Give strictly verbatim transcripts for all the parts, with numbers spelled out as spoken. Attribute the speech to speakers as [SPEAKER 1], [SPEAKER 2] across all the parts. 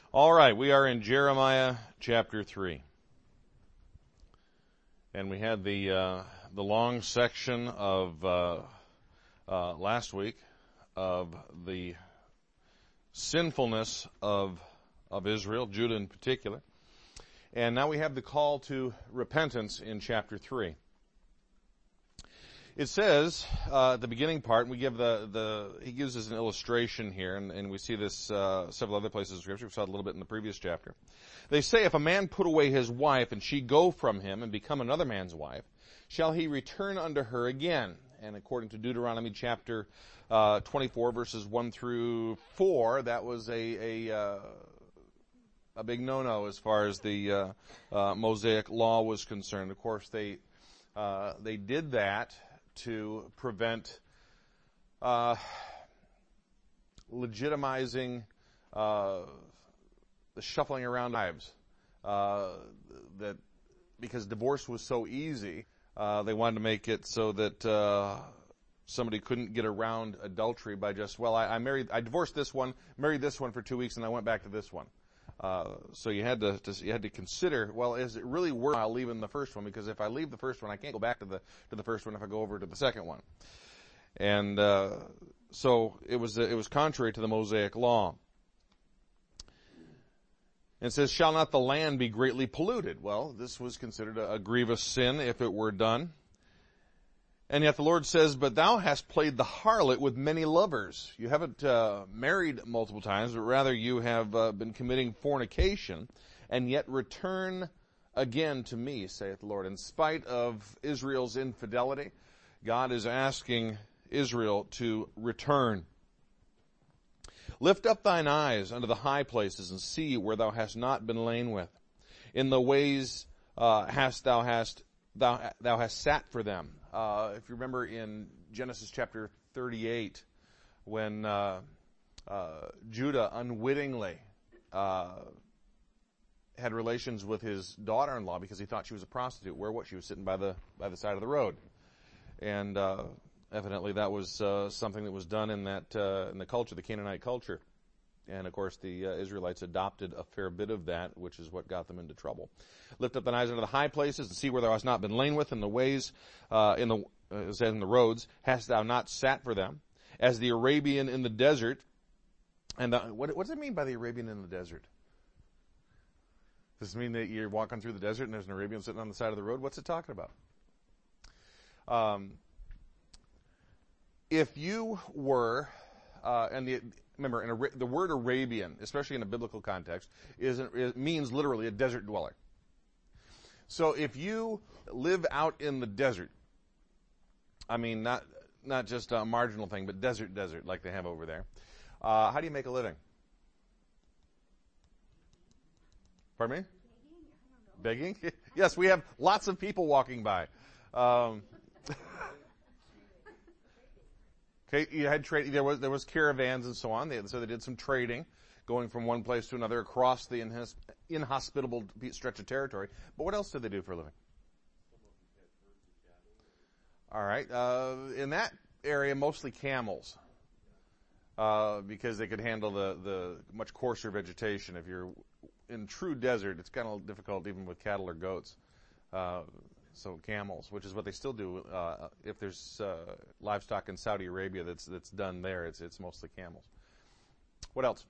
[SPEAKER 1] All right, we are in Jeremiah chapter three. And we had the uh, the long section of uh, uh, last week of the sinfulness of of Israel, Judah in particular. And now we have the call to repentance in chapter three. It says, uh, at the beginning part, we give the, the, he gives us an illustration here, and, and we see this, uh, several other places in Scripture. We saw it a little bit in the previous chapter. They say, if a man put away his wife, and she go from him, and become another man's wife, shall he return unto her again? And according to Deuteronomy chapter, uh, twenty-four, verses one through four, that was a, a, uh, a big no-no as far as the, uh, uh, Mosaic law was concerned. Of course, they, uh, they did that to prevent uh, legitimizing uh, the shuffling around lives. Uh, that because divorce was so easy, uh, they wanted to make it so that uh, somebody couldn't get around adultery by just, well, I, I married, I divorced this one, married this one for two weeks, and I went back to this one. Uh, so you had to, to you had to consider, well, is it really worthwhile leaving the first one? Because if I leave the first one, I can't go back to the to the first one if I go over to the second one. And uh, so it was it was contrary to the Mosaic law. And it says, "Shall not the land be greatly polluted?" Well, this was considered a, a grievous sin if it were done. And yet the Lord says, "But thou hast played the harlot with many lovers." You haven't uh, married multiple times, but rather you have uh, been committing fornication, and yet return again to me, saith the Lord. In spite of Israel's infidelity, God is asking Israel to return. "Lift up thine eyes unto the high places, and see where thou hast not been lain with. In the ways uh, hast thou hast thou thou hast sat for them." Uh, if you remember in Genesis chapter thirty-eight, when uh, uh, Judah unwittingly uh, had relations with his daughter-in-law because he thought she was a prostitute, where what she was sitting by the by the side of the road, and uh, evidently that was uh, something that was done in that uh, in the culture, the Canaanite culture. And, of course, the uh, Israelites adopted a fair bit of that, which is what got them into trouble. "Lift up thine eyes unto the high places, and see where thou hast not been lain with, in the ways, uh, in the, uh, said in the roads, hast thou not sat for them, as the Arabian in the desert." And the, what, what does it mean by the Arabian in the desert? Does it mean that you're walking through the desert and there's an Arabian sitting on the side of the road? What's it talking about? Um, if you were, uh, and the, Remember, in a, the word Arabian, especially in a biblical context, is, it means literally a desert dweller. So if you live out in the desert, I mean, not not just a marginal thing, but desert, desert, like they have over there, uh, how do you make a living? Pardon me? Begging? Yes, we have lots of people walking by. Um, Okay, you had trade. There was there was caravans and so on. They, so they did some trading, going from one place to another across the inhos- inhospitable stretch of territory. But what else did they do for a living? All right, uh, in that area, mostly camels, uh, because they could handle the the much coarser vegetation. If you're in true desert, it's kind of difficult even with cattle or goats. Uh, So camels, which is what they still do. Uh, if there's uh, livestock in Saudi Arabia that's that's done there, it's it's mostly camels. What else?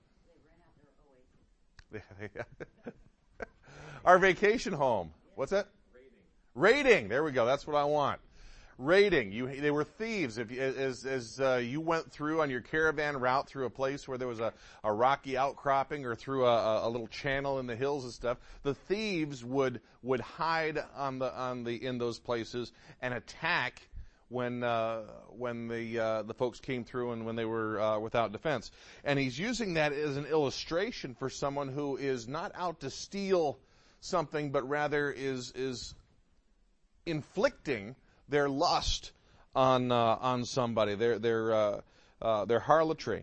[SPEAKER 1] They ran out their Our vacation home. What's that? Raiding. Raiding. There we go. That's what I want. Raiding. You, they were thieves. If you, as as uh, you went through on your caravan route through a place where there was a, a rocky outcropping or through a, a little channel in the hills and stuff, the thieves would would hide on the on the in those places and attack when uh, when the uh, the folks came through and when they were uh, without defense. And he's using that as an illustration for someone who is not out to steal something, but rather is is inflicting their lust on uh, on somebody, their their uh, uh, their harlotry.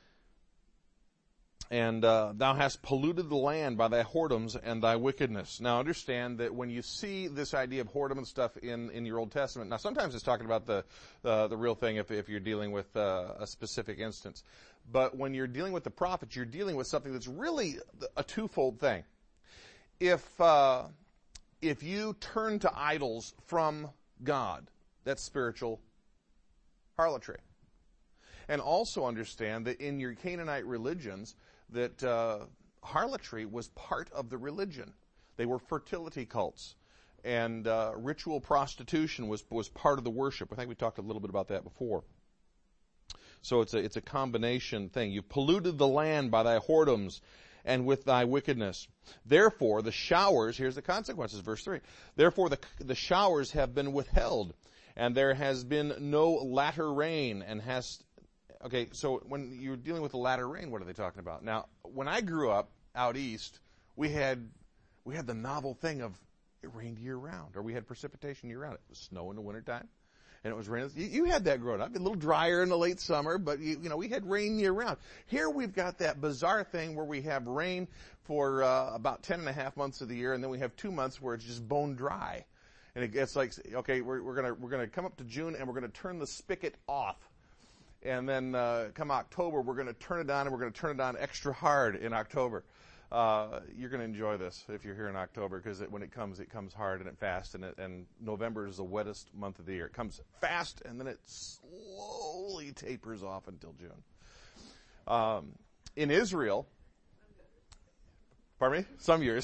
[SPEAKER 1] And uh, thou hast polluted the land by thy whoredoms and thy wickedness. Now understand that when you see this idea of whoredom and stuff in, in your Old Testament, now sometimes it's talking about the uh, the real thing if if you're dealing with uh, a specific instance. But when you're dealing with the prophets, you're dealing with something that's really a twofold thing. If, uh, if you turn to idols from God, that's spiritual harlotry. And also understand that in your Canaanite religions, that uh, harlotry was part of the religion. They were fertility cults. And uh, ritual prostitution was, was part of the worship. I think we talked a little bit about that before. So it's a, it's a combination thing. You've polluted the land by thy whoredoms and with thy wickedness. Therefore, the showers, here's the consequences, verse three. Therefore, the, the showers have been withheld, and there has been no latter rain, and has, okay, so when you're dealing with the latter rain, what are they talking about? Now, when I grew up out east, we had, we had the novel thing of it rained year round, or we had precipitation year round. It was snow in the wintertime. And it was raining. You, you had that growing up. A little drier in the late summer, but you, you know, we had rain year round. Here we've got that bizarre thing where we have rain for uh, about ten and a half months of the year, and then we have two months where it's just bone dry. And it gets like, okay, we're, we're gonna we're gonna come up to June and we're gonna turn the spigot off, and then uh, come October we're gonna turn it on, and we're gonna turn it on extra hard in October. Uh, you're going to enjoy this if you're here in October, because when it comes, it comes hard and it fast, and, it, and November is the wettest month of the year. It comes fast, and then it slowly tapers off until June. Um, in Israel, pardon me? Some years.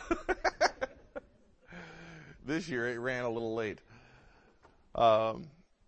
[SPEAKER 1] This year it ran a little late. Um,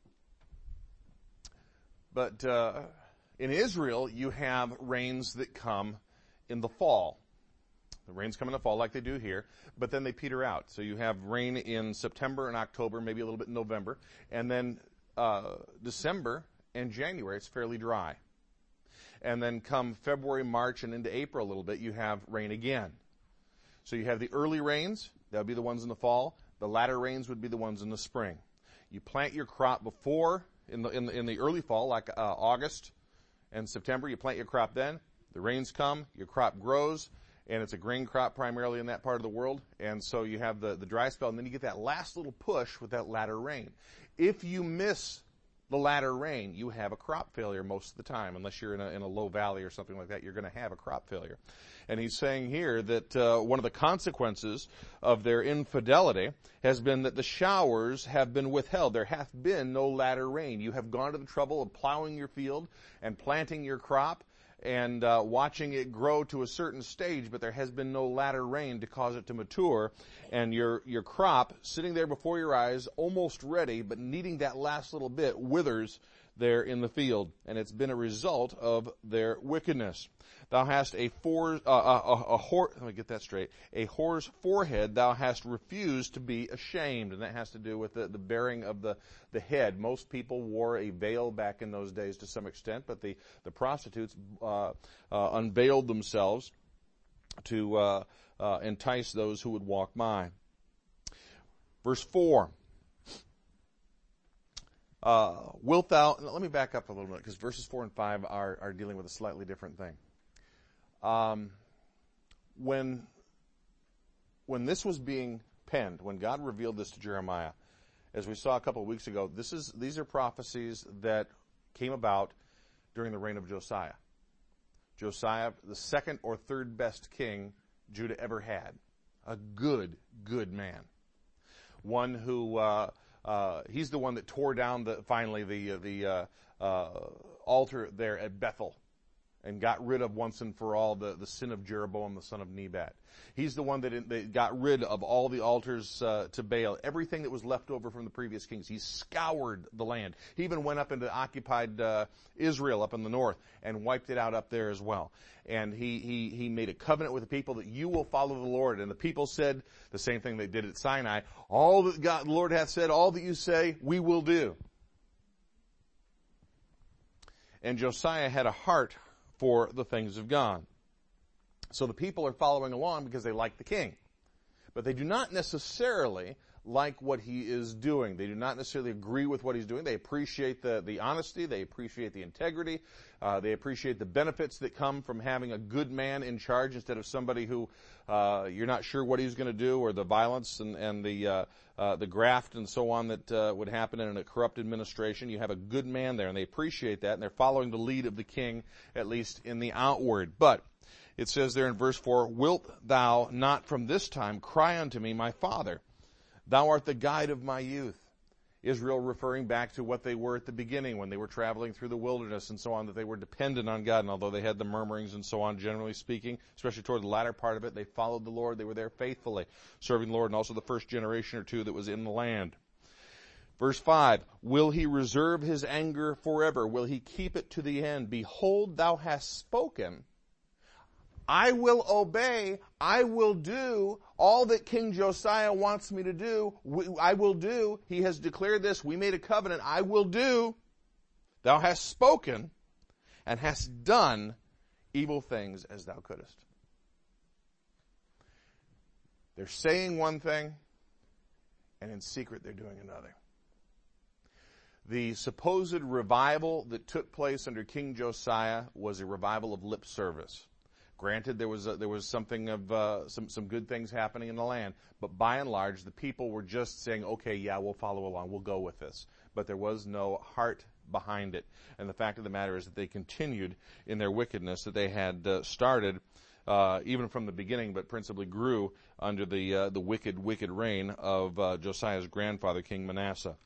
[SPEAKER 1] but uh, in Israel, you have rains that come in the fall. The rains come in the fall like they do here, but then they peter out. So you have rain in September and October, maybe a little bit in November, and then uh, December and January, it's fairly dry. And then come February, March, and into April a little bit, you have rain again. So you have the early rains, that would be the ones in the fall. The latter rains would be the ones in the spring. You plant your crop before, in the in the, in the early fall, like uh, August and September, you plant your crop then. The rains come, your crop grows, and it's a grain crop primarily in that part of the world. And so you have the, the dry spell, and then you get that last little push with that latter rain. If you miss the latter rain, you have a crop failure most of the time. Unless you're in a, in a low valley or something like that, you're going to have a crop failure. And he's saying here that uh, one of the consequences of their infidelity has been that the showers have been withheld. There hath been no latter rain. You have gone to the trouble of plowing your field and planting your crop and uh, watching it grow to a certain stage, but there has been no latter rain to cause it to mature, and your your crop sitting there before your eyes, almost ready, but needing that last little bit, withers there in the field, and it's been a result of their wickedness. Thou hast a for, uh, a, a, a whore, let me get that straight, a whore's forehead thou hast refused to be ashamed, and that has to do with the, the bearing of the, the head. Most people wore a veil back in those days to some extent, but the, the prostitutes uh, uh, unveiled themselves to uh, uh, entice those who would walk by. Verse four. Uh, wilt thou, let me back up a little bit, because verses four and five are, are dealing with a slightly different thing. Um, when, when this was being penned, when God revealed this to Jeremiah, as we saw a couple of weeks ago, this is, these are prophecies that came about during the reign of Josiah. Josiah, the second or third best king Judah ever had. A good, good man. One who, uh, Uh, he's the one that tore down the, finally the, uh, the, uh, uh, altar there at Bethel and got rid of once and for all the, the sin of Jeroboam, the son of Nebat. He's the one that, that got rid of all the altars, uh, to Baal, everything that was left over from the previous kings. He scoured the land. He even went up into occupied, uh, Israel up in the north and wiped it out up there as well. And he, he, he made a covenant with the people that you will follow the Lord. And the people said the same thing they did at Sinai. All that God, the Lord hath said, all that you say, we will do. And Josiah had a heart for the things of God. So the people are following along because they like the king. But they do not necessarily like what he is doing. They do not necessarily agree with what he's doing. They appreciate the, the honesty. They appreciate the integrity. Uh, they appreciate the benefits that come from having a good man in charge instead of somebody who uh, you're not sure what he's going to do, or the violence and, and the uh, uh, the graft and so on that uh, would happen in a corrupt administration. You have a good man there, and they appreciate that, and they're following the lead of the king, at least in the outward. But it says there in verse four, "Wilt thou not from this time cry unto me, my father? Thou art the guide of my youth." Israel referring back to what they were at the beginning when they were traveling through the wilderness and so on, that they were dependent on God. And although they had the murmurings and so on, generally speaking, especially toward the latter part of it, they followed the Lord. They were there faithfully, serving the Lord, and also the first generation or two that was in the land. Verse five, "Will he reserve his anger forever? Will he keep it to the end? Behold, thou hast spoken. I will obey, I will do all that King Josiah wants me to do. I will do. He has declared this. We made a covenant. I will do. Thou hast spoken and hast done evil things as thou couldest." They're saying one thing, and in secret they're doing another. The supposed revival that took place under King Josiah was a revival of lip service. Granted, there was a, there was something of uh, some some good things happening in the land, but by and large, the people were just saying, "Okay, yeah, we'll follow along, we'll go with this." But there was no heart behind it, and the fact of the matter is that they continued in their wickedness that they had uh, started uh, even from the beginning, but principally grew under the uh, the wicked, wicked reign of uh, Josiah's grandfather, King Manasseh.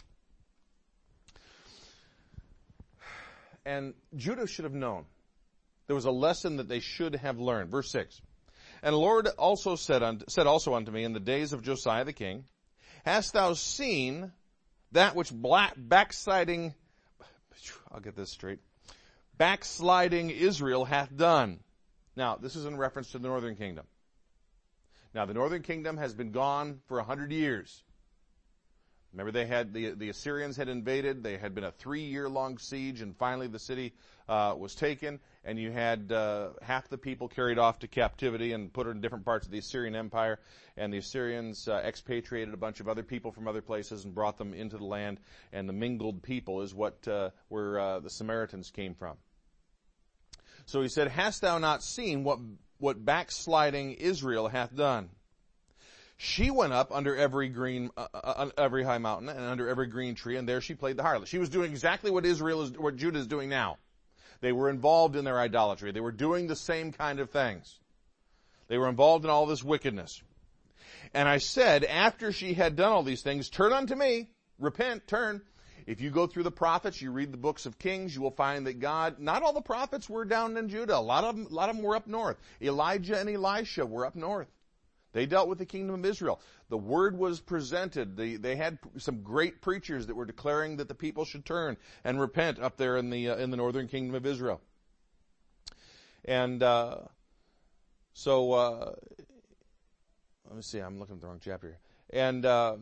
[SPEAKER 1] And Judah should have known. There was a lesson that they should have learned. Verse six. "And the Lord also said, unto, said also unto me in the days of Josiah the king, Hast thou seen that which black, backsliding, I'll get this straight, backsliding Israel hath done?" Now, this is in reference to the northern kingdom. Now, the northern kingdom has been gone for a hundred years. Remember, they had the the Assyrians had invaded. They had been a three-year-long siege, and finally the city uh, was taken. And you had uh, half the people carried off to captivity and put in different parts of the Assyrian Empire. And the Assyrians uh, expatriated a bunch of other people from other places and brought them into the land. And the mingled people is what uh, where uh, the Samaritans came from. So he said, "Hast thou not seen what what backsliding Israel hath done? She went up under every green, uh, uh, every high mountain and under every green tree, and there she played the harlot." She was doing exactly what Israel is, what Judah is doing now. They were involved in their idolatry. They were doing the same kind of things. They were involved in all this wickedness. "And I said, after she had done all these things, Turn unto me, repent, turn." If you go through the prophets, you read the books of Kings, you will find that God, not all the prophets were down in Judah. A lot of them, a lot of them were up north. Elijah and Elisha were up north. They dealt with the kingdom of Israel. The word was presented. They, they had some great preachers that were declaring that the people should turn and repent up there in the uh, in the northern kingdom of Israel. And uh, so, uh, let me see. I'm looking at the wrong chapter here. And uh,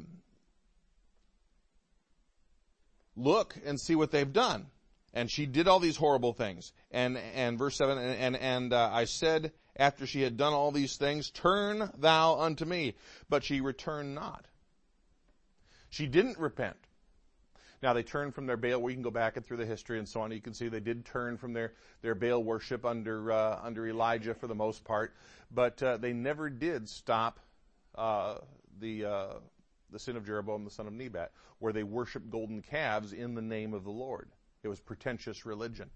[SPEAKER 1] look and see what they've done. And she did all these horrible things. And and verse seven. And and, and uh, I said, after she had done all these things, Turn thou unto me. But she returned not. She didn't repent. Now, they turned from their Baal. We can go back and through the history and so on. You can see they did turn from their, their Baal worship under uh, under Elijah for the most part. But uh, they never did stop uh, the uh, the sin of Jeroboam, the son of Nebat, where they worshiped golden calves in the name of the Lord. It was pretentious religion.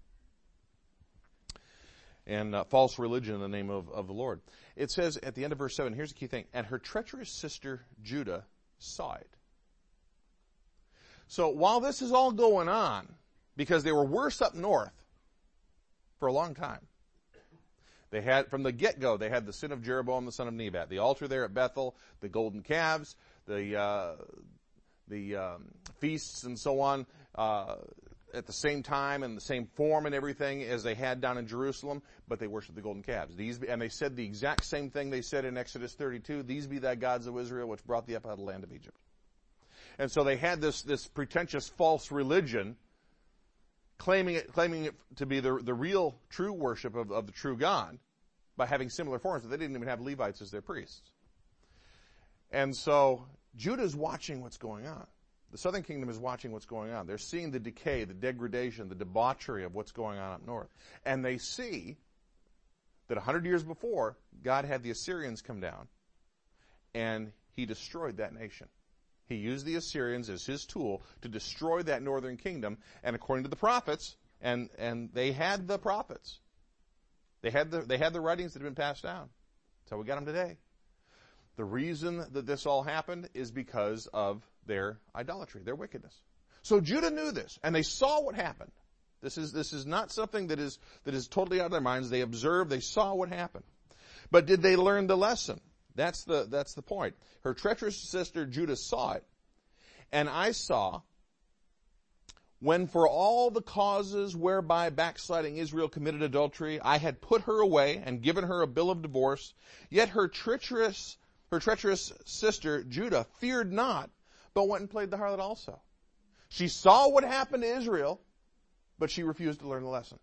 [SPEAKER 1] And uh, false religion in the name of, of the Lord. It says at the end of verse seven, here's the key thing, "And her treacherous sister Judah saw it." So while this is all going on, because they were worse up north for a long time, they had, from the get-go, they had the sin of Jeroboam, the son of Nebat, the altar there at Bethel, the golden calves, the uh, the um, feasts and so on, uh, at the same time and the same form and everything as they had down in Jerusalem, but they worshiped the golden calves. These, and they said the exact same thing they said in Exodus thirty-two, "These be thy gods, O Israel, which brought thee up out of the land of Egypt." And so they had this, this pretentious false religion, claiming it, claiming it to be the, the real true worship of, of the true God, by having similar forms, but they didn't even have Levites as their priests. And so Judah's watching what's going on. The southern kingdom is watching what's going on. They're seeing the decay, the degradation, the debauchery of what's going on up north. And they see that a hundred years before, God had the Assyrians come down, and he destroyed that nation. He used the Assyrians as his tool to destroy that northern kingdom, and according to the prophets, and, and they had the prophets. They had the, they had the writings that had been passed down. That's how we got them today. The reason that this all happened is because of their idolatry, their wickedness. So Judah knew this, and they saw what happened. This is, this is not something that is, that is totally out of their minds. They observed, they saw what happened. But did they learn the lesson? That's the, that's the point. Her treacherous sister Judah saw it, and I saw, when for all the causes whereby backsliding Israel committed adultery, I had put her away and given her a bill of divorce, yet her treacherous Her treacherous sister, Judah, feared not, but went and played the harlot also. She saw what happened to Israel, but she refused to learn the lesson.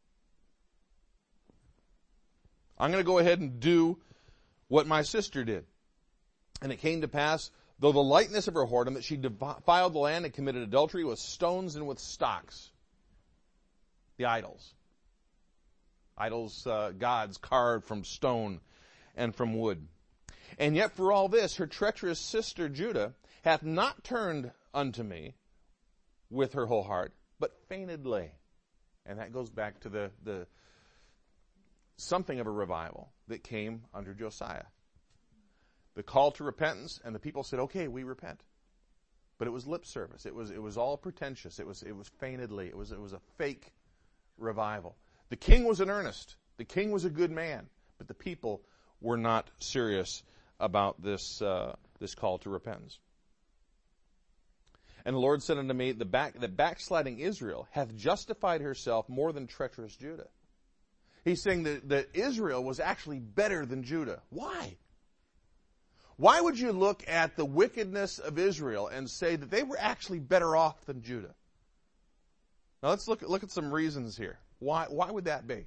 [SPEAKER 1] I'm going to go ahead and do what my sister did. And it came to pass, though the lightness of her whoredom, that she defiled the land and committed adultery with stones and with stocks. The idols. Idols, uh, gods carved from stone and from wood. And yet for all this, her treacherous sister Judah hath not turned unto me with her whole heart, but feignedly. And that goes back to the, the something of a revival that came under Josiah. The call to repentance, and the people said, okay, we repent. But it was lip service. It was, it was all pretentious. It was, it was feignedly. It was, it was a fake revival. The king was in earnest. The king was a good man, but the people were not serious about this uh, this call to repentance. And the Lord said unto me, the back the backsliding Israel hath justified herself more than treacherous Judah. He's saying that, that Israel was actually better than Judah. Why? Why would you look at the wickedness of Israel and say that they were actually better off than Judah? Now let's look, look at some reasons here. Why, why would that be?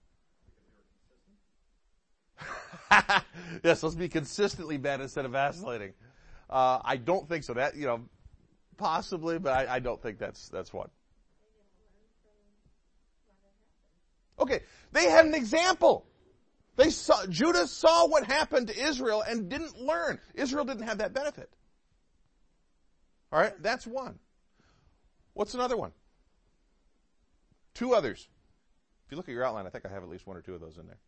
[SPEAKER 1] Yes, let's be consistently bad instead of vacillating. Uh, I don't think so. That, you know, possibly, but I, I don't think that's, that's one. Okay, they had an example. They saw, Judah saw what happened to Israel and didn't learn. Israel didn't have that benefit. All right, that's one. What's another one? Two others. If you look at your outline, I think I have at least one or two of those in there.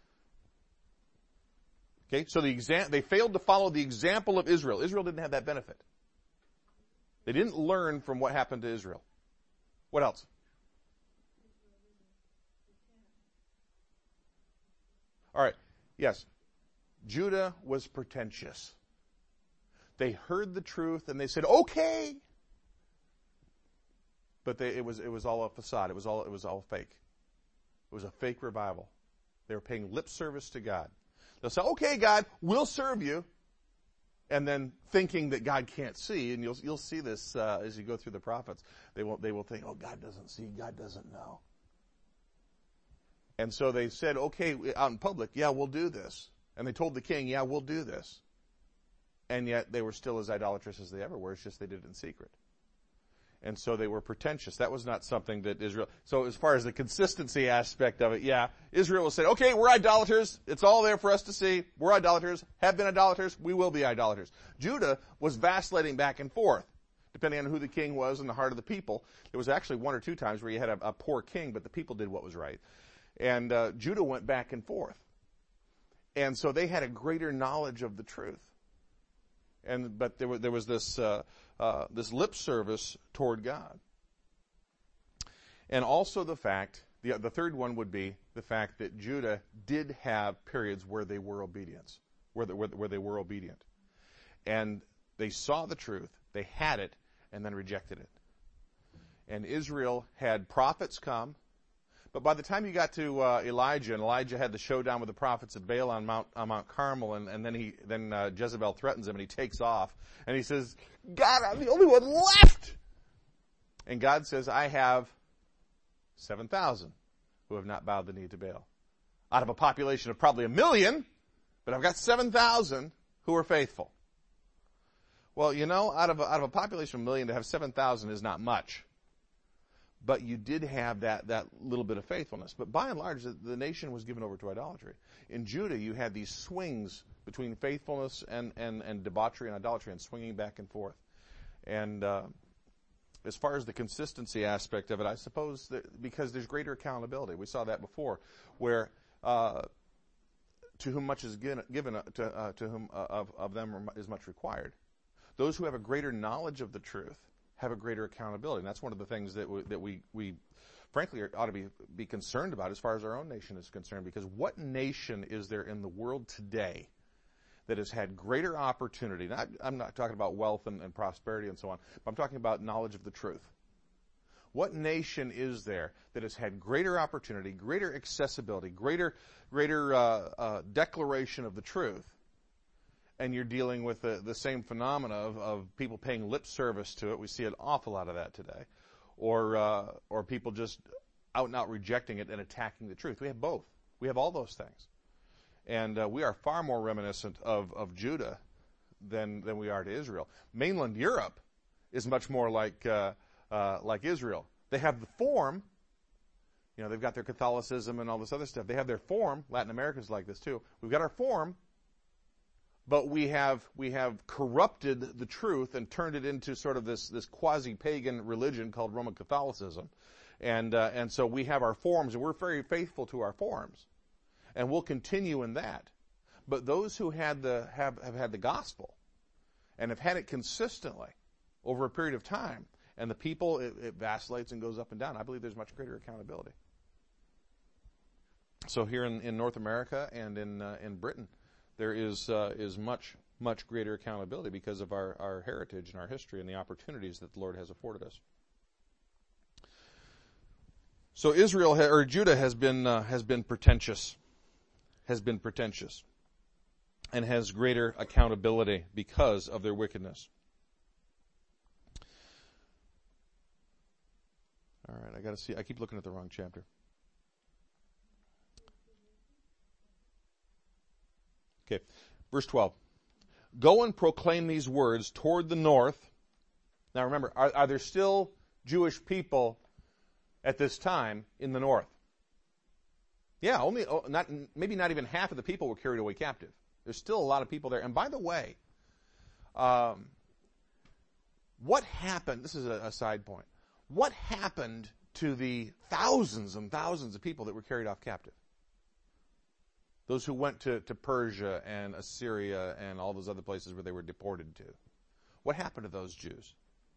[SPEAKER 1] Okay, so the exam- they failed to follow the example of Israel. Israel didn't have that benefit. They didn't learn from what happened to Israel. What else? All right, yes. Judah was pretentious. They heard the truth and they said, okay. But they, it was it was all a facade. It was all it was all fake. It was a fake revival. They were paying lip service to God. They'll say, okay, God, we'll serve you. And then thinking that God can't see, and you'll you'll see this uh, as you go through the prophets. They will they will think, oh, God doesn't see, God doesn't know. And so they said, okay, out in public, yeah, we'll do this. And they told the king, yeah, we'll do this. And yet they were still as idolatrous as they ever were. It's just they did it in secret. And so they were pretentious. That was not something that Israel... So as far as the consistency aspect of it, yeah, Israel will say, okay, we're idolaters. It's all there for us to see. We're idolaters. Have been idolaters. We will be idolaters. Judah was vacillating back and forth, depending on who the king was and the heart of the people. There was actually one or two times where you had a, a poor king, but the people did what was right. And uh, Judah went back and forth. And so they had a greater knowledge of the truth. And but there was there was this uh, uh, this lip service toward God, and also the fact the the third one would be the fact that Judah did have periods where they were obedient, where they, where, where they were obedient, and they saw the truth, they had it, and then rejected it. And Israel had prophets come. But by the time you got to uh, Elijah, and Elijah had the showdown with the prophets of Baal on Mount on Mount Carmel, and, and then he then uh, Jezebel threatens him, and he takes off, and he says, "God, I'm the only one left." And God says, "I have seven thousand who have not bowed the knee to Baal, out of a population of probably a million, but I've got seven thousand who are faithful." Well, you know, out of a, out of a population of a million, to have seven thousand is not much. But you did have that, that little bit of faithfulness. But by and large, the, the nation was given over to idolatry. In Judah, you had these swings between faithfulness and, and, and debauchery and idolatry, and swinging back and forth. And uh, as far as the consistency aspect of it, I suppose that because there's greater accountability. We saw that before, where uh, to whom much is given, given uh, to, uh, to whom uh, of, of them is much required. Those who have a greater knowledge of the truth have a greater accountability. And that's one of the things that we, that we, we frankly, ought to be, be concerned about as far as our own nation is concerned. Because what nation is there in the world today that has had greater opportunity? Not, I'm not talking about wealth and, and prosperity and so on, but I'm talking about knowledge of the truth. What nation is there that has had greater opportunity, greater accessibility, greater, greater uh, uh, declaration of the truth? And you're dealing with the, the same phenomena of, of people paying lip service to it. We see an awful lot of that today. Or uh, or people just out and out rejecting it and attacking the truth. We have both. We have all those things. And uh, we are far more reminiscent of, of Judah than than we are to Israel. Mainland Europe is much more like uh, uh, like Israel. They have the form. You know, they've got their Catholicism and all this other stuff. They have their form. Latin America's like this too. We've got our form. But we have we have corrupted the truth and turned it into sort of this, this quasi-pagan religion called Roman Catholicism. And uh, and so we have our forms, and we're very faithful to our forms. And we'll continue in that. But those who had the have, have had the gospel and have had it consistently over a period of time, and the people, it, it vacillates and goes up and down, I believe there's much greater accountability. So here in, in North America and in uh, in Britain, there is uh, is much, much greater accountability because of our, our heritage and our history and the opportunities that the Lord has afforded us. So Israel ha- or Judah has been uh, has been pretentious, has been pretentious, and has greater accountability because of their wickedness. All right, I got to see. I keep looking at the wrong chapter. Okay, verse twelve. Go and proclaim these words toward the north. Now remember, are, are there still Jewish people at this time in the north? Yeah, only oh, not maybe not even half of the people were carried away captive. There's still a lot of people there. And by the way, um, what happened? This is a, a side point. What happened to the thousands and thousands of people that were carried off captive? Those who went to, to Persia and Assyria and all those other places where they were deported to. What happened to those Jews?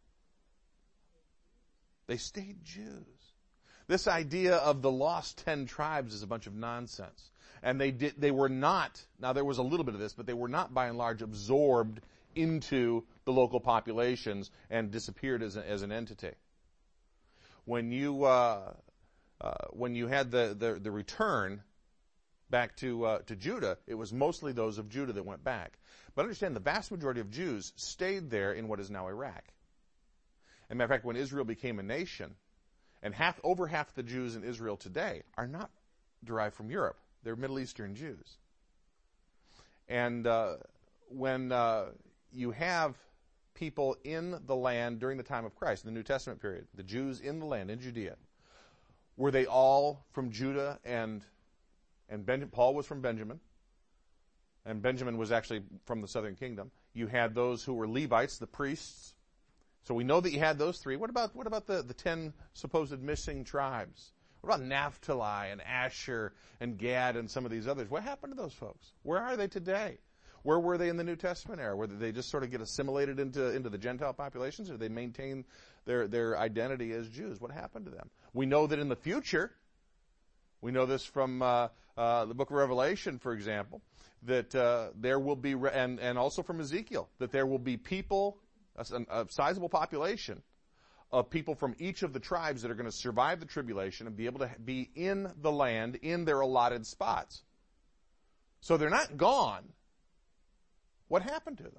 [SPEAKER 1] They stayed Jews. This idea of the lost ten tribes is a bunch of nonsense. And they did, they were not, now there was a little bit of this, but they were not by and large absorbed into the local populations and disappeared as, a, as an entity. When you, uh, uh, when you had the, the, the return back to uh, to Judah, it was mostly those of Judah that went back. But understand, the vast majority of Jews stayed there in what is now Iraq. As a matter of fact, when Israel became a nation, and half over half the Jews in Israel today are not derived from Europe. They're Middle Eastern Jews. And uh, when uh, you have people in the land during the time of Christ, in the New Testament period, the Jews in the land, in Judea, were they all from Judah and And Ben, Paul was from Benjamin, and Benjamin was actually from the southern kingdom. You had those who were Levites, the priests. So we know that you had those three. What about what about the, the ten supposed missing tribes? What about Naphtali and Asher and Gad and some of these others? What happened to those folks? Where are they today? Where were they in the New Testament era? Were they just sort of get assimilated into, into the Gentile populations, or did they maintain their, their identity as Jews? What happened to them? We know that in the future, we know this from uh, uh, the book of Revelation, for example, that uh, there will be, re- and, and also from Ezekiel, that there will be people, a, a sizable population of people from each of the tribes that are going to survive the tribulation and be able to be in the land in their allotted spots. So they're not gone. What happened to them?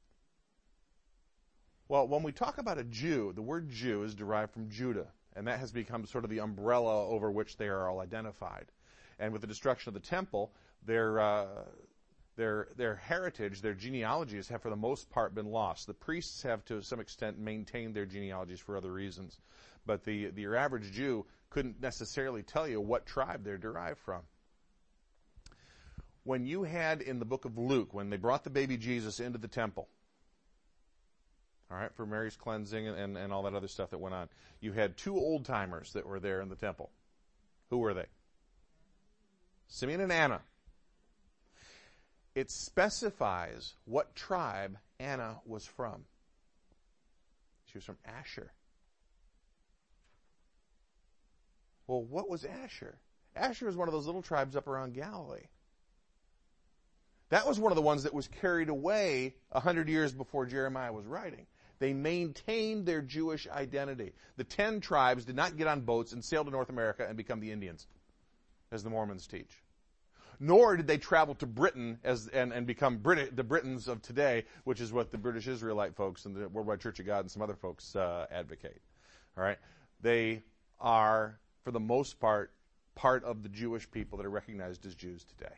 [SPEAKER 1] Well, when we talk about a Jew, the word Jew is derived from Judah, and that has become sort of the umbrella over which they are all identified. And with the destruction of the temple, they're, uh, their their heritage, their genealogies have for the most part been lost. The priests have to some extent maintained their genealogies for other reasons. But the, the your average Jew couldn't necessarily tell you what tribe they're derived from. When you had in the book of Luke, when they brought the baby Jesus into the temple, all right, for Mary's cleansing and, and, and all that other stuff that went on, you had two old-timers that were there in the temple. Who were they? Simeon and Anna. It specifies what tribe Anna was from. She was from Asher. Well, what was Asher? Asher was one of those little tribes up around Galilee. That was one of the ones that was carried away a hundred years before Jeremiah was writing. They maintained their Jewish identity. The ten tribes did not get on boats and sail to North America and become the Indians, as the Mormons teach. Nor did they travel to Britain as and, and become Brit- the Britons of today, which is what the British Israelite folks and the Worldwide Church of God and some other folks uh, advocate. All right, they are, for the most part, part of the Jewish people that are recognized as Jews today.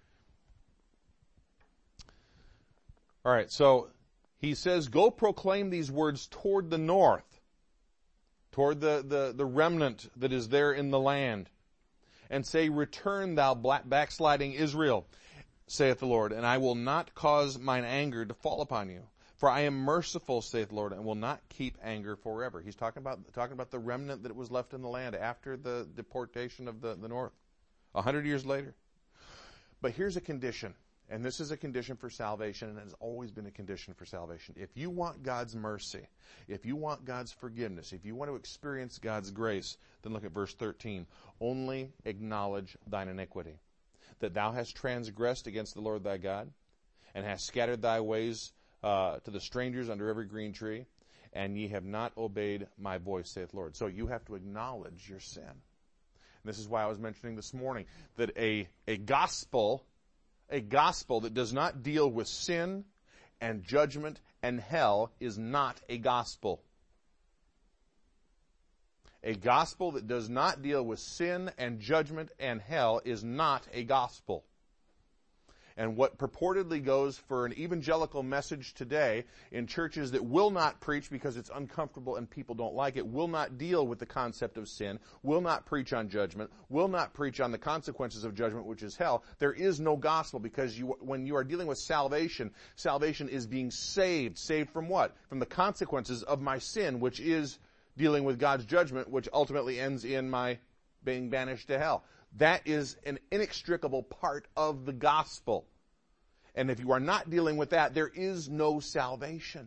[SPEAKER 1] All right, so he says, go proclaim these words toward the north, toward the, the, the remnant that is there in the land, and say, return thou backsliding Israel, saith the Lord, and I will not cause mine anger to fall upon you. For I am merciful, saith the Lord, and will not keep anger forever. He's talking about talking about the remnant that was left in the land after the deportation of the, the north, a hundred years later. But here's a condition. And this is a condition for salvation, and it has always been a condition for salvation. If you want God's mercy, if you want God's forgiveness, if you want to experience God's grace, then look at verse thirteen. Only acknowledge thine iniquity, that thou hast transgressed against the Lord thy God, and hast scattered thy ways uh, to the strangers under every green tree, and ye have not obeyed my voice, saith the Lord. So you have to acknowledge your sin. And this is why I was mentioning this morning that a, a gospel... A gospel that does not deal with sin and judgment and hell is not a gospel. A gospel that does not deal with sin and judgment and hell is not a gospel. And what purportedly goes for an evangelical message today in churches that will not preach because it's uncomfortable and people don't like it, will not deal with the concept of sin, will not preach on judgment, will not preach on the consequences of judgment, which is hell. There is no gospel because you, when you are dealing with salvation, salvation is being saved. Saved from what? From the consequences of my sin, which is dealing with God's judgment, which ultimately ends in my being banished to hell. That is an inextricable part of the gospel. And if you are not dealing with that, there is no salvation.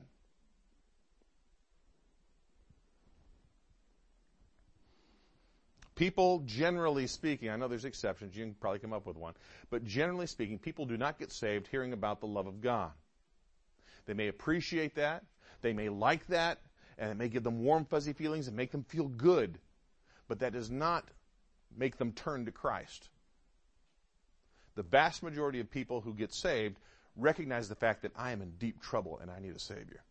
[SPEAKER 1] People, generally speaking, I know there's exceptions, you can probably come up with one, but generally speaking, people do not get saved hearing about the love of God. They may appreciate that, they may like that, and it may give them warm, fuzzy feelings and make them feel good, but that does not make them turn to Christ. The vast majority of people who get saved recognize the fact that I am in deep trouble and I need a Savior.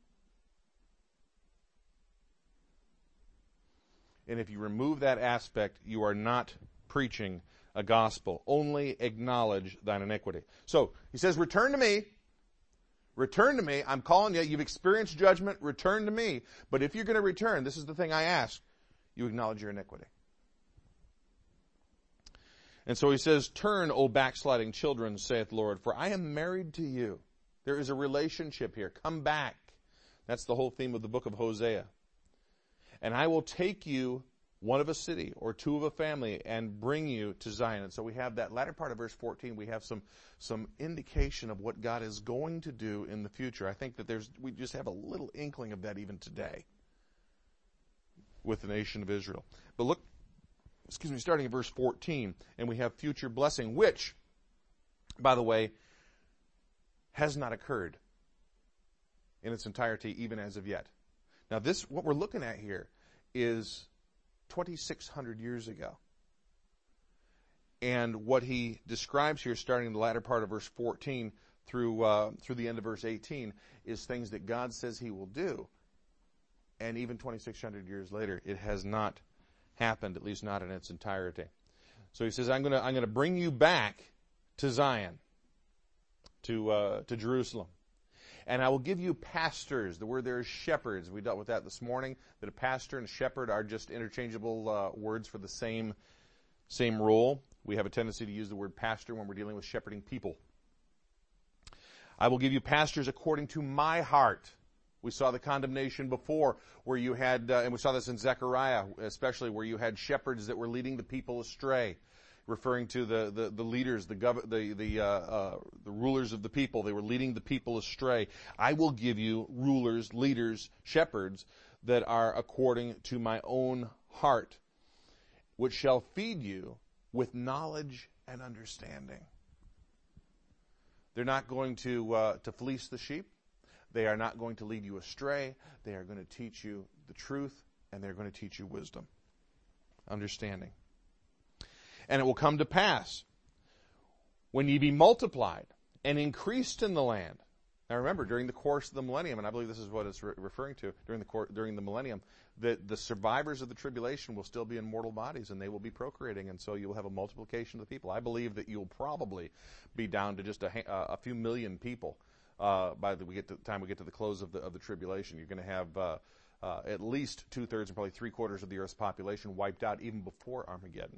[SPEAKER 1] And if you remove that aspect, you are not preaching a gospel. Only acknowledge thine iniquity. So, he says, return to me. Return to me. I'm calling you. You've experienced judgment. Return to me. But if you're going to return, this is the thing I ask. You acknowledge your iniquity. And so he says, turn, O backsliding children, saith the Lord, for I am married to you. There is a relationship here. Come back. That's the whole theme of the book of Hosea. And I will take you, one of a city or two of a family, and bring you to Zion. And so we have that latter part of verse fourteen. We have some, some indication of what God is going to do in the future. I think that there's, we just have a little inkling of that even today with the nation of Israel. But look, excuse me, starting at verse fourteen, and we have future blessing, which, by the way, has not occurred in its entirety even as of yet. Now this, what we're looking at here is twenty-six hundred years ago. And what he describes here, starting in the latter part of verse fourteen through, uh, through the end of verse eighteen, is things that God says he will do. And even twenty-six hundred years later, it has not happened, at least not in its entirety. So he says, I'm going to I'm going to bring you back to Zion. to uh, to Jerusalem. And I will give you pastors. The word there is shepherds. We dealt with that this morning, that a pastor and a shepherd are just interchangeable uh, words for the same, same role. We have a tendency to use the word pastor when we're dealing with shepherding people. I will give you pastors according to my heart. We saw the condemnation before where you had, uh, and we saw this in Zechariah especially, where you had shepherds that were leading the people astray, referring to the, the, the leaders, the, gov- the, the, uh, uh, the rulers of the people. They were leading the people astray. I will give you rulers, leaders, shepherds that are according to my own heart, which shall feed you with knowledge and understanding. They're not going to uh, to fleece the sheep. They are not going to lead you astray. They are going to teach you the truth, and they're going to teach you wisdom, understanding. And it will come to pass, when ye be multiplied and increased in the land. Now remember, during the course of the millennium, and I believe this is what it's re- referring to, during the cor- during the millennium, that the survivors of the tribulation will still be in mortal bodies, and they will be procreating, and so you will have a multiplication of the people. I believe that you'll probably be down to just a, ha- a few million people uh, by the we get to the time we get to the close of the of the tribulation. You're going to have uh, uh, at least two thirds and probably three quarters of the earth's population wiped out even before Armageddon.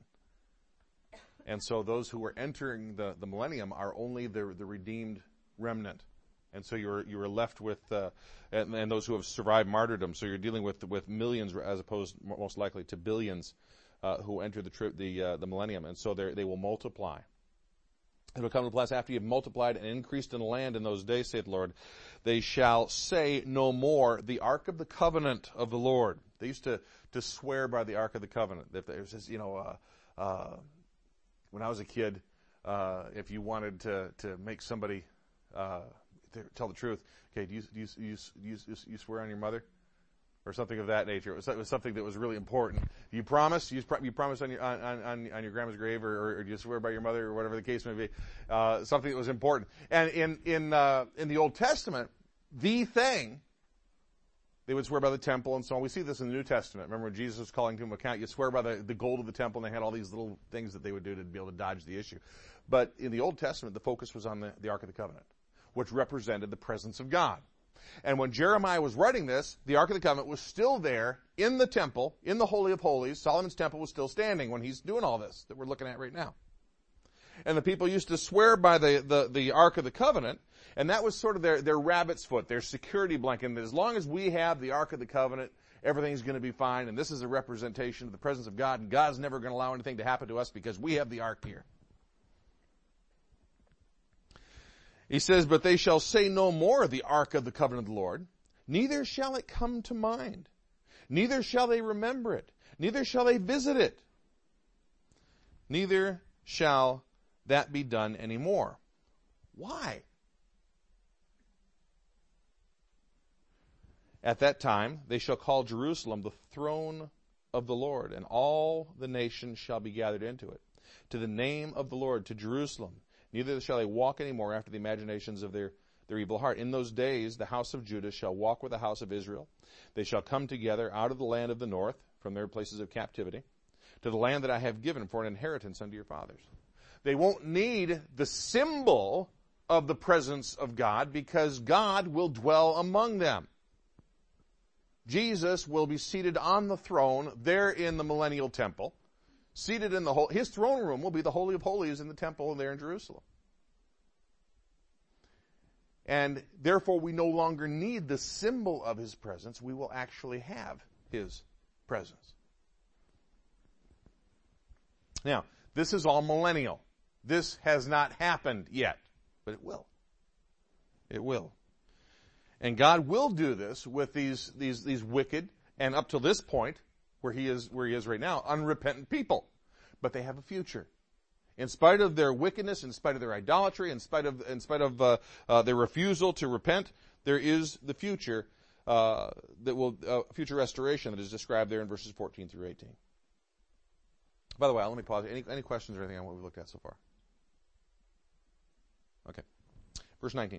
[SPEAKER 1] And so those who are entering the, the millennium are only the the redeemed remnant. And so you're you're left with, uh, and, and those who have survived martyrdom. So you're dealing with with millions, as opposed most likely to billions, uh, who enter the tri- the uh, the millennium. And so they will multiply. It will come to pass after you have multiplied and increased in the land in those days, saith the Lord, they shall say no more, the ark of the covenant of the Lord. They used to to swear by the ark of the covenant. If there was, you know, uh, uh, when I was a kid, uh, if you wanted to to make somebody uh, tell the truth. Okay, do you, do you, you, you, you swear on your mother? Or something of that nature. It was, it was something that was really important. You promise? You, you promise on your, on, on, on your grandma's grave, or, or do you swear by your mother, or whatever the case may be? Uh, something that was important. And in, in, uh, in the Old Testament, the thing, they would swear by the temple and so on. We see this in the New Testament. Remember when Jesus was calling to him account, you swear by the, the gold of the temple, and they had all these little things that they would do to be able to dodge the issue. But in the Old Testament, the focus was on the, the Ark of the Covenant, which represented the presence of God. And when Jeremiah was writing this, the Ark of the Covenant was still there in the temple, in the Holy of Holies. Solomon's temple was still standing when he's doing all this that we're looking at right now. And the people used to swear by the, the, the Ark of the Covenant, and that was sort of their, their rabbit's foot, their security blanket. And as long as we have the Ark of the Covenant, everything's going to be fine, and this is a representation of the presence of God, and God's never going to allow anything to happen to us because we have the Ark here. He says, but they shall say no more the ark of the covenant of the Lord, neither shall it come to mind, neither shall they remember it, neither shall they visit it, neither shall that be done anymore. Why? At that time they shall call Jerusalem the throne of the Lord, and all the nations shall be gathered into it. To the name of the Lord, to Jerusalem. Neither shall they walk any more after the imaginations of their, their evil heart. In those days the house of Judah shall walk with the house of Israel. They shall come together out of the land of the north, from their places of captivity, to the land that I have given for an inheritance unto your fathers. They won't need the symbol of the presence of God, because God will dwell among them. Jesus will be seated on the throne there in the millennial temple. Seated in the whole, his throne room will be the Holy of Holies in the temple there in Jerusalem. And therefore we no longer need the symbol of his presence. We will actually have his presence. Now, this is all millennial. This has not happened yet, but it will. It will. And God will do this with these, these, these wicked, and up to this point, where he is, where he is right now, unrepentant people. But they have a future. In spite of their wickedness, in spite of their idolatry, in spite of, in spite of uh, uh, their refusal to repent, there is the future, uh, that will, uh, future restoration that is described there in verses fourteen through eighteen. By the way, let me pause. Any, any questions or anything on what we've looked at so far? Okay. Verse nineteen.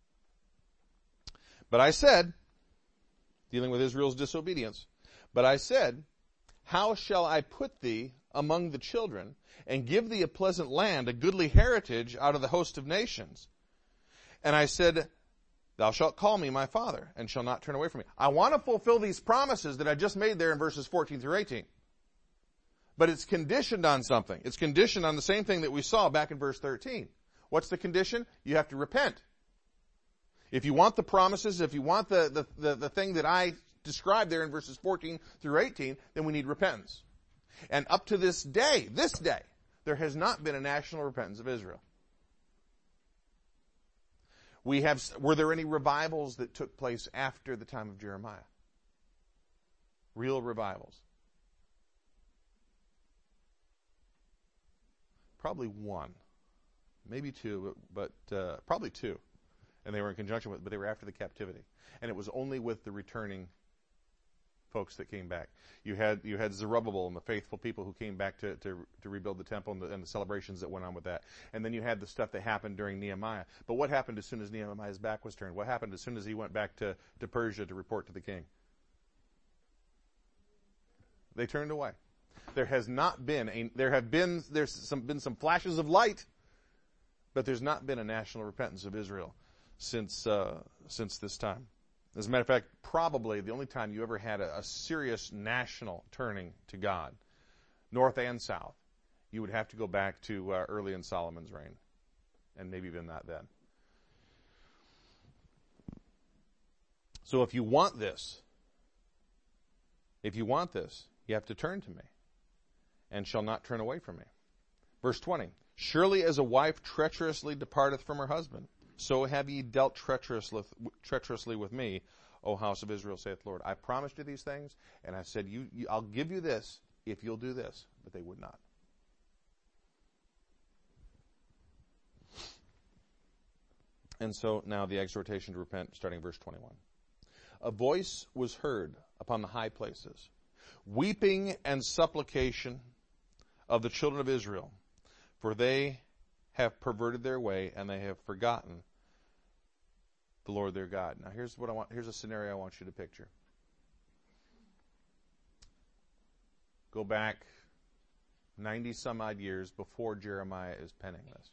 [SPEAKER 1] But I said, dealing with Israel's disobedience, but I said, how shall I put thee among the children, and give thee a pleasant land, a goodly heritage out of the host of nations? And I said, thou shalt call me my father, and shall not turn away from me. I want to fulfill these promises that I just made there in verses fourteen through eighteen. But it's conditioned on something. It's conditioned on the same thing that we saw back in verse thirteen. What's the condition? You have to repent. If you want the promises, if you want the, the, the, the thing that I described there in verses fourteen through eighteen, then we need repentance. And up to this day, this day, there has not been a national repentance of Israel. We have, were there any revivals that took place after the time of Jeremiah? Real revivals? Probably one. Maybe two, but, but uh, probably two. And they were in conjunction with, but they were after the captivity. And it was only with the returning folks that came back. You had you had Zerubbabel and the faithful people who came back to, to, to rebuild the temple and the, and the celebrations that went on with that. And then you had the stuff that happened during Nehemiah. But what happened as soon as Nehemiah's back was turned? What happened as soon as he went back to, to Persia to report to the king? They turned away. There has not been a, there have been there's some been some flashes of light, but there's not been a national repentance of Israel since uh, since this time. As a matter of fact, probably the only time you ever had a, a serious national turning to God, north and south, you would have to go back to uh, early in Solomon's reign, and maybe even not then. So if you want this, if you want this, you have to turn to me, and shall not turn away from me. Verse twenty, surely as a wife treacherously departeth from her husband, so have ye dealt treacherously, treacherously with me, O house of Israel, saith the Lord. I promised you these things, and I said, you, you, I'll give you this if you'll do this. But they would not. And so now the exhortation to repent, starting verse twenty-one. A voice was heard upon the high places, weeping and supplication of the children of Israel, for they have perverted their way, and they have forgotten the Lord their God. Now here's what I want, here's a scenario I want you to picture. Go back ninety some odd years before Jeremiah is penning this.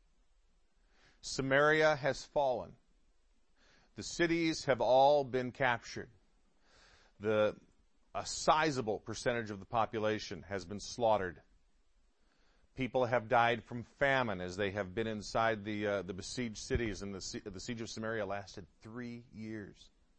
[SPEAKER 1] Samaria has fallen. The cities have all been captured. The, a sizable percentage of the population has been slaughtered. People have died from famine as they have been inside the uh, the besieged cities, and the, the siege of Samaria lasted three years.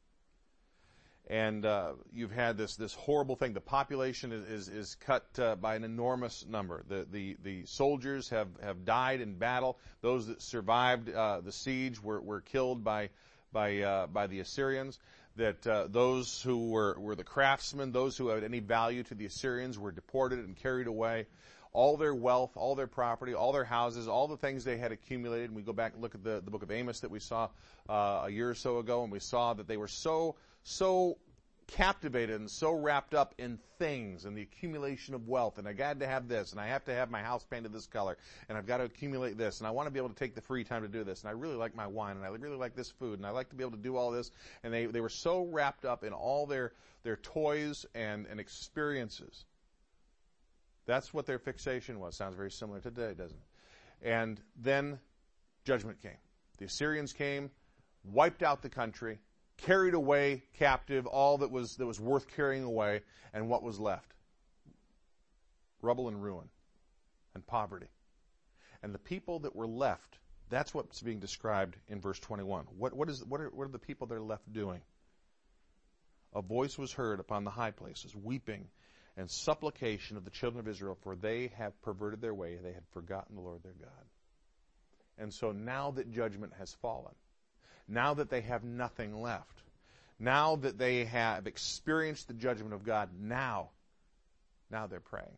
[SPEAKER 1] And uh, you've had this this horrible thing. The population is is, is cut uh, by an enormous number. The the the soldiers have, have died in battle. Those that survived uh, the siege were were killed by by uh, by the Assyrians. That uh, those who were were the craftsmen, those who had any value to the Assyrians, were deported and carried away. All their wealth, all their property, all their houses, all the things they had accumulated. And we go back and look at the, the book of Amos that we saw uh, a year or so ago, and we saw that they were so, so captivated and so wrapped up in things and the accumulation of wealth. And I got to have this, and I have to have my house painted this color, and I've got to accumulate this, and I want to be able to take the free time to do this, and I really like my wine, and I really like this food, and I like to be able to do all this. And they, they were so wrapped up in all their, their toys and, and experiences. That's what their fixation was. Sounds very similar to today, doesn't it? And then judgment came. The Assyrians came, wiped out the country, carried away captive all that was that was worth carrying away, and what was left? Rubble and ruin and poverty. And the people that were left, that's what's being described in verse twenty-one. What what is what are, what are the people that are left doing? A voice was heard upon the high places, weeping and supplication of the children of Israel, for they have perverted their way, they had forgotten the Lord their God. And so now that judgment has fallen, now that they have nothing left, now that they have experienced the judgment of God, now, now they're praying.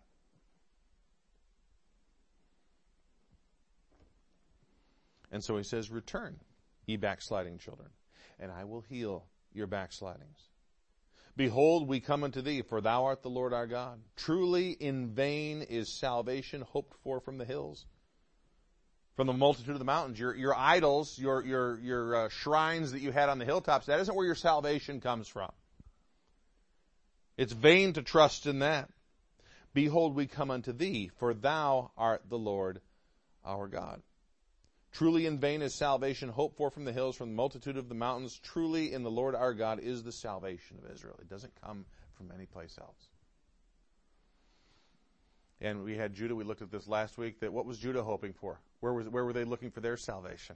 [SPEAKER 1] And so he says, return, ye backsliding children, and I will heal your backslidings. Behold, we come unto thee, for thou art the Lord our God. Truly in vain is salvation hoped for from the hills, from the multitude of the mountains. Your, your idols, your, your, your uh, shrines that you had on the hilltops, that isn't where your salvation comes from. It's vain to trust in that. Behold, we come unto thee, for thou art the Lord our God. Truly in vain is salvation hoped for from the hills, from the multitude of the mountains. Truly in the Lord our God is the salvation of Israel. It doesn't come from any place else. And we had Judah, we looked at this last week, that what was Judah hoping for? Where was where were they looking for their salvation?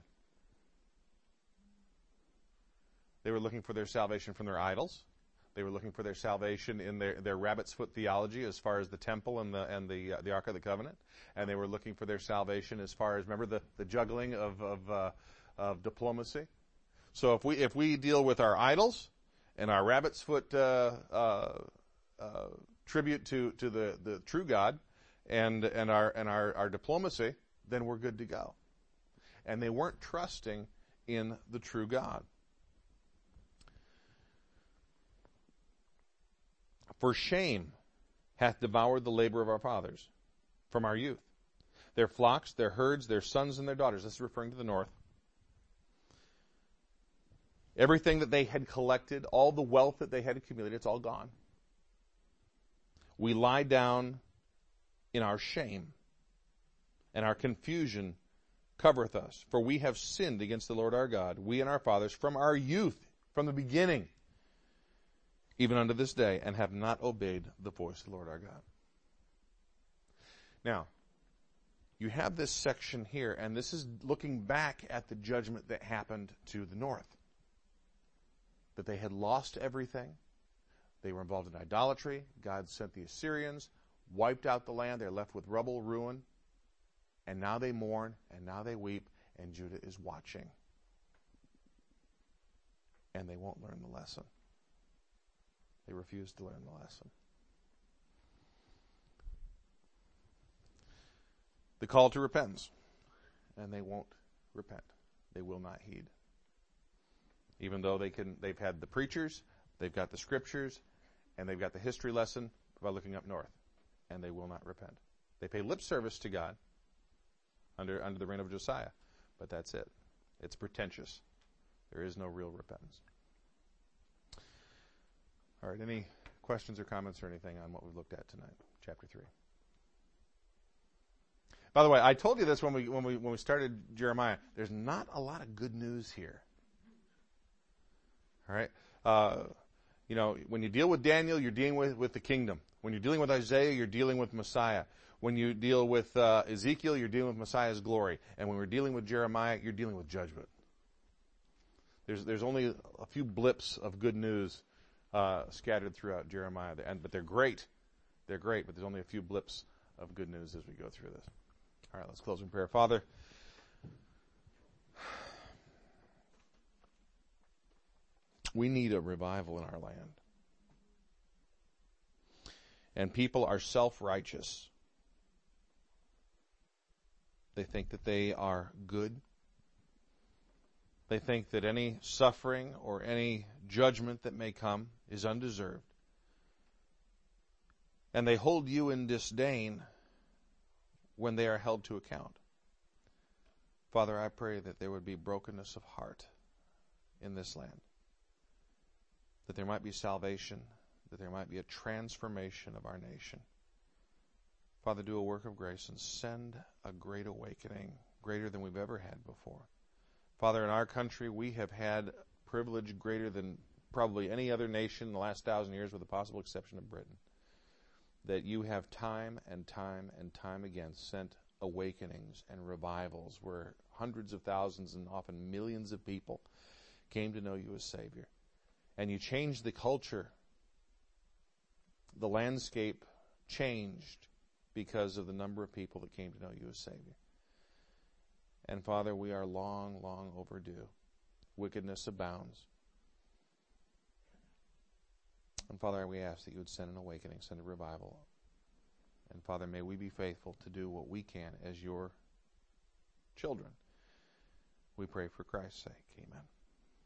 [SPEAKER 1] They were looking for their salvation from their idols. They were looking for their salvation in their, their rabbit's foot theology as far as the temple and the and the uh, the Ark of the Covenant. And they were looking for their salvation as far as, remember the, the juggling of of, uh, of diplomacy? So if we if we deal with our idols and our rabbit's foot uh, uh, uh, tribute to, to the, the true God, and and our and our, our diplomacy, then we're good to go. And they weren't trusting in the true God. For shame hath devoured the labor of our fathers from our youth. Their flocks, their herds, their sons and their daughters. This is referring to the north. Everything that they had collected, all the wealth that they had accumulated, it's all gone. We lie down in our shame, and our confusion covereth us. For we have sinned against the Lord our God, we and our fathers, from our youth, from the beginning, even unto this day, and have not obeyed the voice of the Lord our God. Now, you have this section here, and this is looking back at the judgment that happened to the north. That they had lost everything. They were involved in idolatry. God sent the Assyrians, wiped out the land. They're left with rubble, ruin. And now they mourn, and now they weep, and Judah is watching. And they won't learn the lesson. They refuse to learn the lesson. The call to repentance. And they won't repent. They will not heed. Even though they can, they've had the preachers, they've got the scriptures, and they've got the history lesson about looking up north. And they will not repent. They pay lip service to God under, under the reign of Josiah. But that's it. It's pretentious. There is no real repentance. All right, any questions or comments or anything on what we've looked at tonight? Chapter three. By the way, I told you this when we when we when we started Jeremiah. There's not a lot of good news here. All right, uh, you know, when you deal with Daniel, you're dealing with, with the kingdom. When you're dealing with Isaiah, you're dealing with Messiah. When you deal with uh, Ezekiel, you're dealing with Messiah's glory. And when we're dealing with Jeremiah, you're dealing with judgment. There's there's only a few blips of good news uh, scattered throughout Jeremiah, and but they're great. They're great, but there's only a few blips of good news as we go through this. All right, let's close in prayer. Father, we need a revival in our land. And people are self-righteous. They think that they are good. They think that any suffering or any judgment that may come is undeserved. And they hold you in disdain when they are held to account. Father, I pray that there would be brokenness of heart in this land. That there might be salvation, that there might be a transformation of our nation. Father, do a work of grace and send a great awakening, greater than we've ever had before. Father, in our country, we have had privilege greater than probably any other nation in the last thousand years, with the possible exception of Britain. That you have time and time and time again sent awakenings and revivals where hundreds of thousands and often millions of people came to know you as Savior. And you changed the culture. The landscape changed because of the number of people that came to know you as Savior. And Father, we are long, long overdue. Wickedness abounds. And Father, we ask that you would send an awakening, send a revival. And Father, may we be faithful to do what we can as your children. We pray for Christ's sake. Amen.